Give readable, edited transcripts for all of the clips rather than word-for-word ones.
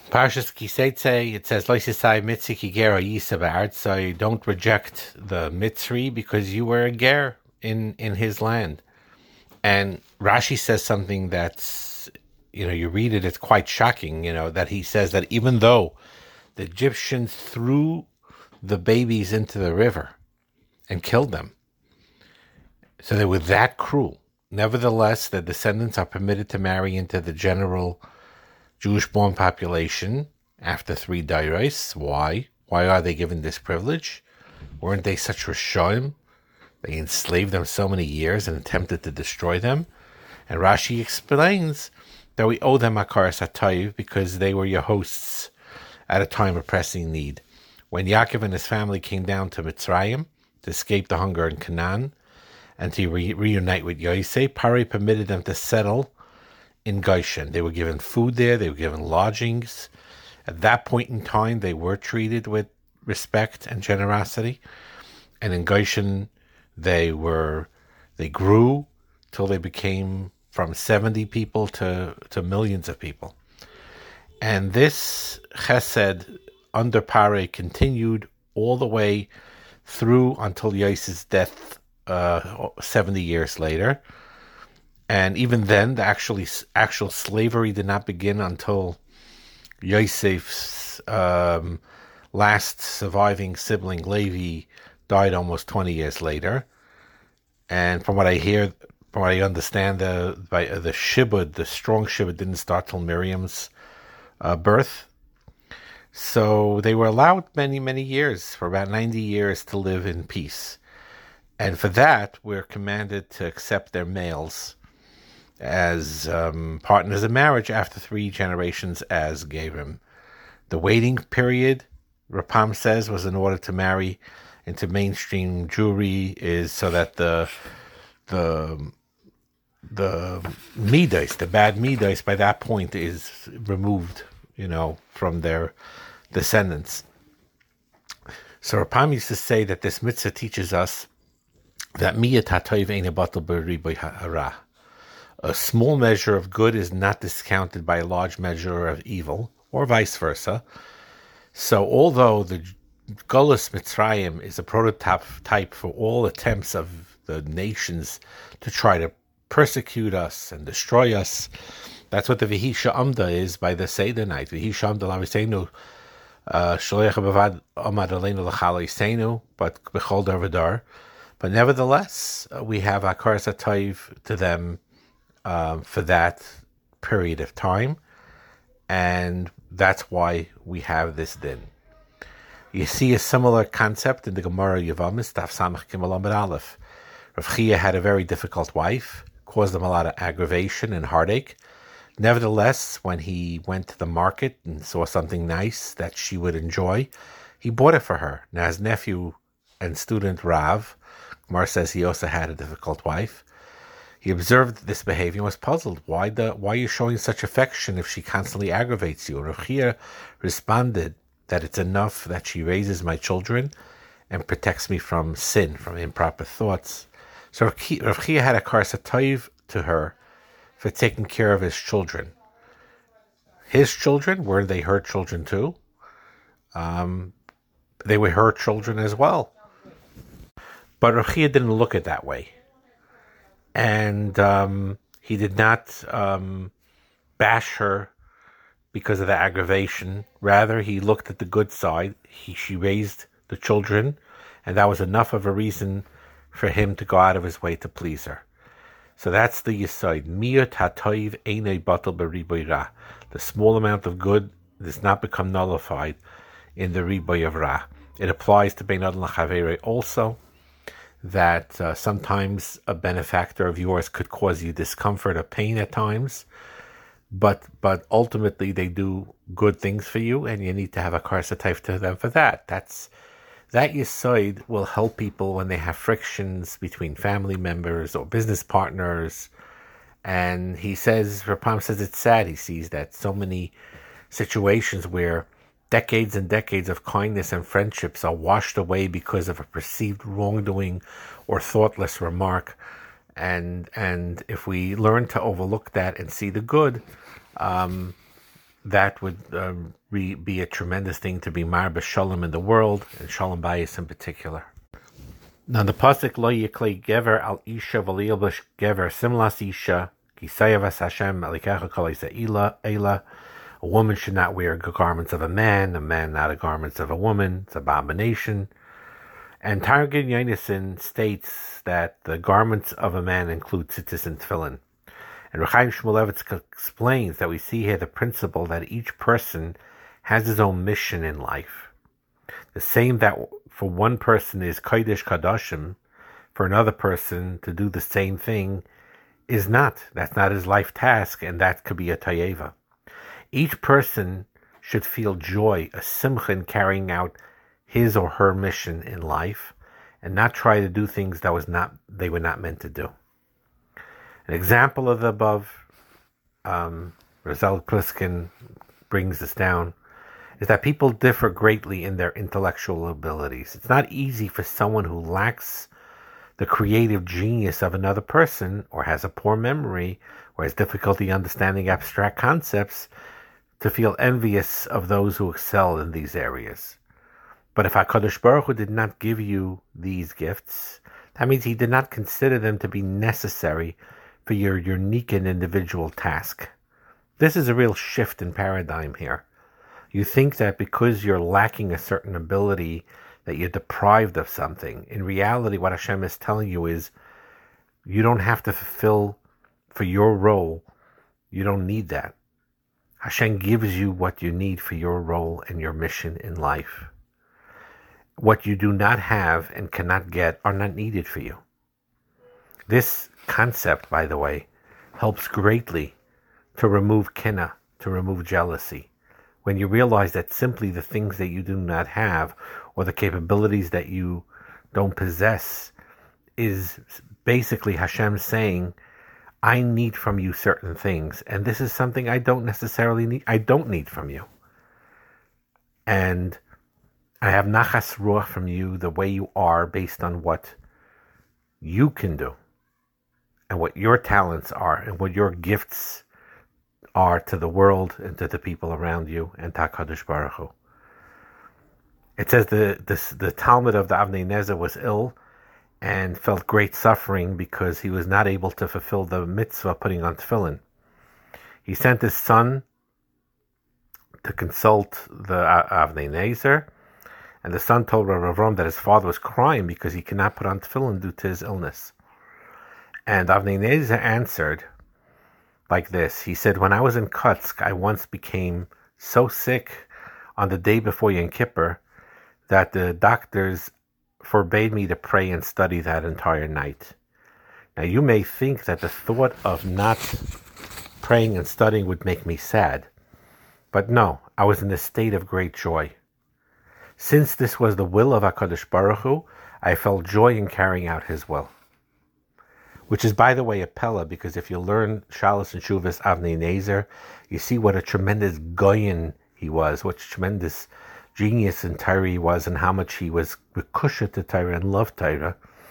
Parshas Kiseitse, it says, Loisisai Mitzi Kigero Yisabard, so don't reject the Mitzri because you were a ger in his land. And Rashi says something that's, you read it, it's quite shocking, that he says that even though the Egyptians threw the babies into the river and killed them, so they were that cruel, nevertheless, the descendants are permitted to marry into the general Jewish-born population after 3 dairos. Why? Why are they given this privilege? Weren't they such Rishonim? They enslaved them so many years and attempted to destroy them. And Rashi explains that we owe them Hakaras HaTov because they were your hosts at a time of pressing need. When Yaakov and his family came down to Mitzrayim to escape the hunger in Canaan and to reunite with Yosef, Pari permitted them to settle in Goshen. They were given food there, they were given lodgings. At that point in time, they were treated with respect and generosity. And in Goshen, they grew till they became from 70 people to millions of people. And this chesed under Pare continued all the way through until Yosef's death 70 years later. And even then, the actual slavery did not begin until Yosef's last surviving sibling, Levi, died almost 20 years later. And from what I understand, the shibud, the strong shibud, didn't start till Miriam's birth. So they were allowed many, many years, for about 90 years, to live in peace. And for that, we're commanded to accept their males as partners in marriage after 3 generations as Gevim. The waiting period, Rapam says, was in order to marry into mainstream Jewry, is so that the midas, the bad midas, by that point is removed, from their descendants. So Rapam used to say that this mitzvah teaches us that miyat hatoiv ein batel b'riboy hara. A small measure of good is not discounted by a large measure of evil, or vice versa. So although the Golus Mitzrayim is a prototype for all attempts of the nations to try to persecute us and destroy us, that's what the Vihisha Amda is by the Seder night. Vihisha Amda Laviseinu Shaliach Bavad Amad Aleinu L'Chalaisenu, but Bechol Darvadar. But nevertheless, we have Hakaras HaTov to them for that period of time, and that's why we have this din. You see a similar concept in the Gemara Yavamis, Daf Samach Gimel Amud Aleph. Rav Chia had a very difficult wife, caused him a lot of aggravation and heartache. Nevertheless, when he went to the market and saw something nice that she would enjoy, he bought it for her. Now his nephew and student Rav, Gemara says he also had a difficult wife. He observed this behavior and was puzzled. Why are you showing such affection if she constantly aggravates you? Rav Chia responded that it's enough that she raises my children and protects me from sin, from improper thoughts. So Rav Chia had Hakaras HaTov to her for taking care of his children. His children, were they her children too? They were her children as well. But Rav Chia didn't look at it that way. And he did not bash her because of the aggravation. Rather, he looked at the good side. She raised the children, and that was enough of a reason for him to go out of his way to please her. So that's the Yesod. Miyat hatoiv einay batel b'riboy ra. The small amount of good does not become nullified in the riboy of ra. It applies to bein adam l'chavere also, that sometimes a benefactor of yours could cause you discomfort or pain at times, but ultimately they do good things for you, and you need to have Hakaras HaTov to them for that. That Yesod will help people when they have frictions between family members or business partners. And he says, Rapam says it's sad. He sees that so many situations where decades and decades of kindness and friendships are washed away because of a perceived wrongdoing or thoughtless remark. And if we learn to overlook that and see the good, that would be a tremendous thing to be marba shalom in the world, and shalom bayis in particular. Now the pasuk lo yiklei gever al isha v'liyalbish gever simlas isha kisayavas Hashem alikecha kol eila. A woman should not wear garments of a man not the garments of a woman. It's an abomination. And Targum Yonason states that the garments of a man include tzitzis and tefillin. And Rechaim Shmulevitz explains that we see here the principle that each person has his own mission in life. The same that for one person is Kodesh Kadoshim, for another person to do the same thing is not. That's not his life task, and that could be a tayeva. Each person should feel joy, a simcha in carrying out his or her mission in life, and not try to do things that they were not meant to do. An example of the above, Rosal Pliskin brings this down, is that people differ greatly in their intellectual abilities. It's not easy for someone who lacks the creative genius of another person, or has a poor memory, or has difficulty understanding abstract concepts, to feel envious of those who excel in these areas. But if HaKadosh Baruch Hu did not give you these gifts, that means He did not consider them to be necessary for your unique and individual task. This is a real shift in paradigm here. You think that because you're lacking a certain ability that you're deprived of something. In reality, what Hashem is telling you is you don't have to fulfill for your role. You don't need that. Hashem gives you what you need for your role and your mission in life. What you do not have and cannot get are not needed for you. This concept, by the way, helps greatly to remove kinna, to remove jealousy. When you realize that simply the things that you do not have or the capabilities that you don't possess is basically Hashem saying, I need from you certain things, and this is something I don't necessarily need. I don't need from you. And I have nachas ruach from you the way you are based on what you can do and what your talents are and what your gifts are to the world and to the people around you and to HaKadosh Baruch Hu. It says the Talmud of the Avnei Nezer was ill and felt great suffering because he was not able to fulfill the mitzvah putting on tefillin. He sent his son to consult the Avnei Nezer, and the son told Rav Avram that his father was crying because he cannot put on tefillin due to his illness. And Avnei Nezer answered like this. He said, when I was in Kutsk, I once became so sick on the day before Yom Kippur that the doctors forbade me to pray and study that entire night. Now you may think that the thought of not praying and studying would make me sad. But no, I was in a state of great joy. Since this was the will of HaKadosh Baruch Hu, I felt joy in carrying out His will. Which is, by the way, a pella, because if you learn Shalos and Shuvas Avnei Nezer, you see what a tremendous goyin he was, what tremendous genius in Torah he was, and how much he was rekusha to Torah and loved Torah.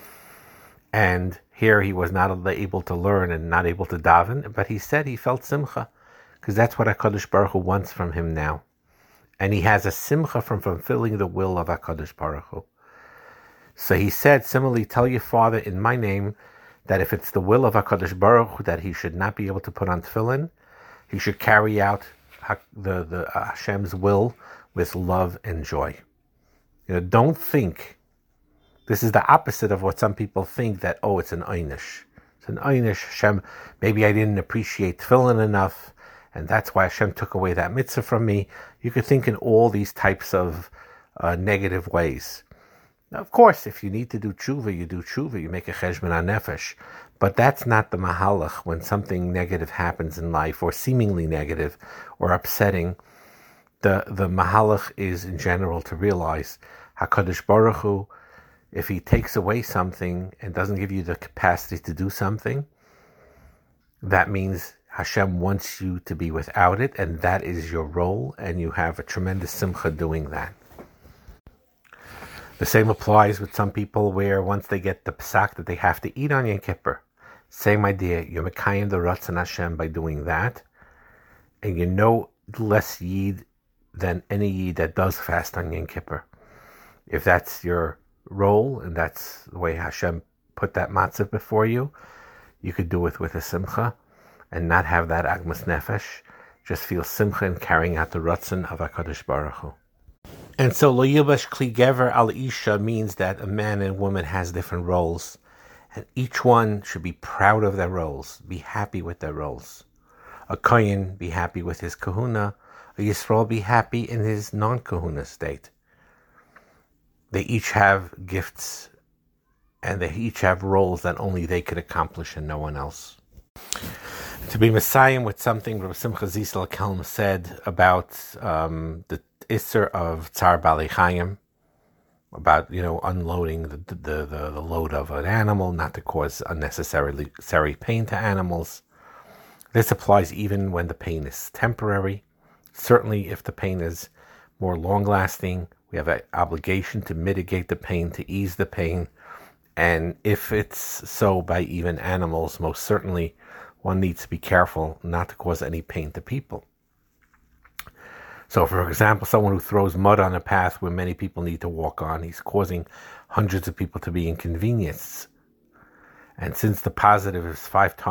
And here he was not able to learn and not able to daven, but he said he felt simcha, because that's what HaKadosh Baruch Hu wants from him now. And he has a simcha from fulfilling the will of HaKadosh Baruch Hu. So he said, similarly, tell your father in my name that if it's the will of HaKadosh Baruch Hu that he should not be able to put on tefillin, he should carry out the Hashem's will with love and joy. Don't think, this is the opposite of what some people think, that, it's an einish. It's an einish, Hashem, maybe I didn't appreciate tefillin enough, and that's why Hashem took away that mitzvah from me. You could think in all these types of negative ways. Now, of course, if you need to do tshuva, you do tshuva, you make a cheshbon hanefesh. But that's not the mahalach when something negative happens in life, or seemingly negative, or upsetting. The mahalach is, in general, to realize HaKadosh Baruch Hu, if He takes away something and doesn't give you the capacity to do something, that means Hashem wants you to be without it, and that is your role, and you have a tremendous simcha doing that. The same applies with some people where once they get the psak that they have to eat on Yom Kippur, same idea, you're mekayim the Ratzon Hashem by doing that, and you know less Yid than any Yid that does fast on Yom Kippur. If that's your role and that's the way Hashem put that matzah before you, you could do it with a simcha and not have that agmas nefesh. Just feel simcha in carrying out the ratzon of HaKadosh Baruch Hu. And so lo yilbash kli gever al isha means that a man and woman has different roles, and each one should be proud of their roles, be happy with their roles. A kohen be happy with his kahuna, a Yisrael be happy in his non-kahuna state. They each have gifts, and they each have roles that only they could accomplish and no one else. To be Messiah with something Rabbi Simcha Zisel Kelm said about the Isser of Tsar Bali Chaim, about unloading the load of an animal, not to cause unnecessary pain to animals. This applies even when the pain is temporary. Certainly, if the pain is more long-lasting, we have an obligation to mitigate the pain, to ease the pain. And if it's so by even animals, most certainly one needs to be careful not to cause any pain to people. So, for example, someone who throws mud on a path where many people need to walk on, he's causing hundreds of people to be inconvenienced. And since the positive is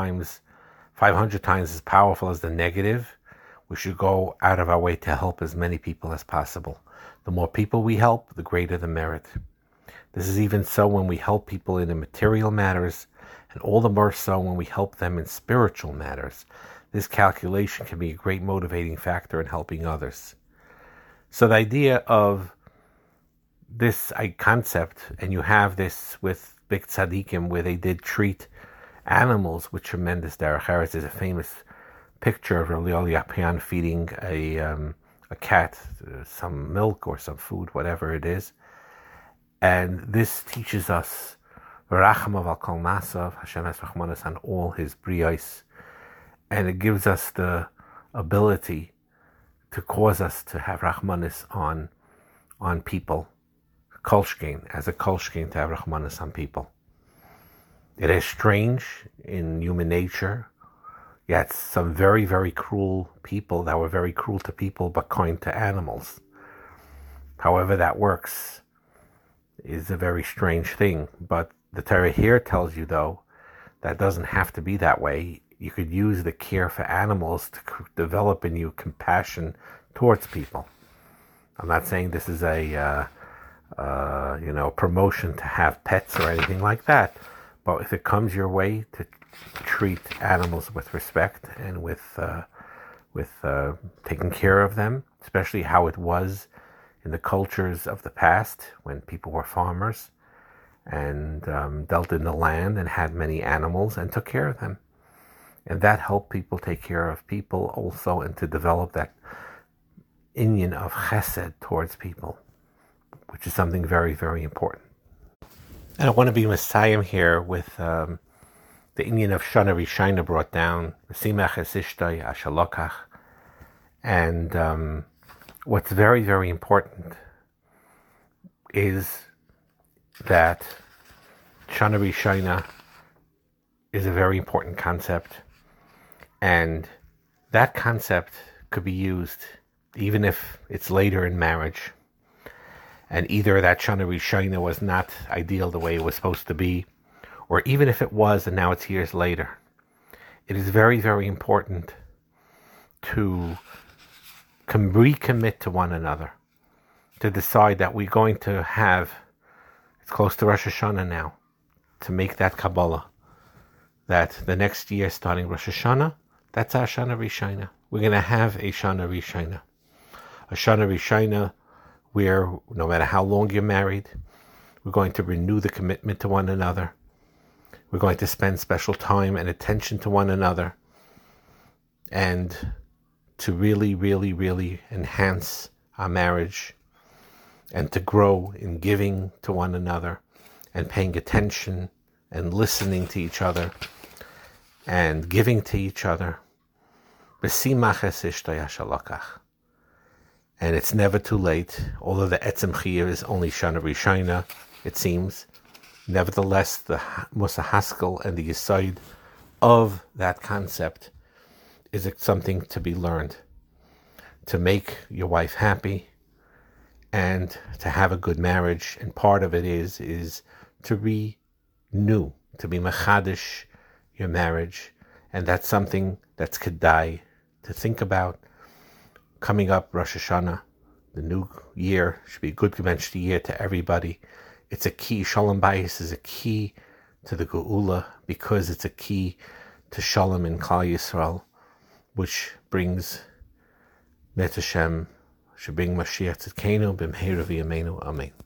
500 times as powerful as the negative, we should go out of our way to help as many people as possible. The more people we help, the greater the merit. This is even so when we help people in the material matters, and all the more so when we help them in spiritual matters. This calculation can be a great motivating factor in helping others. So the idea of this concept, and you have this with big tzaddikim where they did treat animals with tremendous derech eretz. There's a famous picture of Rabbi Yapian feeding a cat some milk or some food, whatever it is. And this teaches us V'rachamav al kol masav, Hashem has rachmanas on all his briyos, and it gives us the ability to cause us to have rachmanis on people. Kolshkein, as a kolshkein, to have rachmanis on people. It is strange in human nature, yet some very, very cruel people that were very cruel to people but kind to animals. However that works is a very strange thing. But the Torah here tells you, though, that doesn't have to be that way. You could use the care for animals to develop in you compassion towards people. I'm not saying this is a promotion to have pets or anything like that. But if it comes your way to treat animals with respect and with taking care of them, especially how it was in the cultures of the past when people were farmers and dealt in the land and had many animals and took care of them. And that helped people take care of people also, and to develop that inyan of chesed towards people, which is something very, very important. And I want to be Messiah here with the inyan of Shana Rishina brought down, V'simach es ishtay ashalokach. And what's very, very important is that Shana Rishina is a very important concept. And that concept could be used even if it's later in marriage. And either that Shana Rishina was not ideal the way it was supposed to be, or even if it was and now it's years later. It is very, very important to recommit to one another, to decide that we're going to have, it's close to Rosh Hashanah now, to make that Kabbalah, that the next year starting Rosh Hashanah, that's our Shana Rishina. We're going to have a Shana Rishina. A Shana Rishina where no matter how long you're married, we're going to renew the commitment to one another. We're going to spend special time and attention to one another, and to really, really, really enhance our marriage, and to grow in giving to one another and paying attention and listening to each other and giving to each other. B'simach es ishtay ashalokach. And it's never too late, although the Etzem Chiyuv is only Shana Rishina, it seems. Nevertheless, the Musa Haskell and the Yesod of that concept is something to be learned. to make your wife happy and to have a good marriage. And part of it is to renew, to be machadish your marriage. And that's something that's kedai to think about. Coming up, Rosh Hashanah, the new year, should be a good conventional year to everybody. It's a key. Shalom Bayis is a key to the Geula because it's a key to Shalom in Klal Yisrael, which brings Met Hashem, should bring Mashiach Tzidkenu b'mheira v'yameinu. Amen.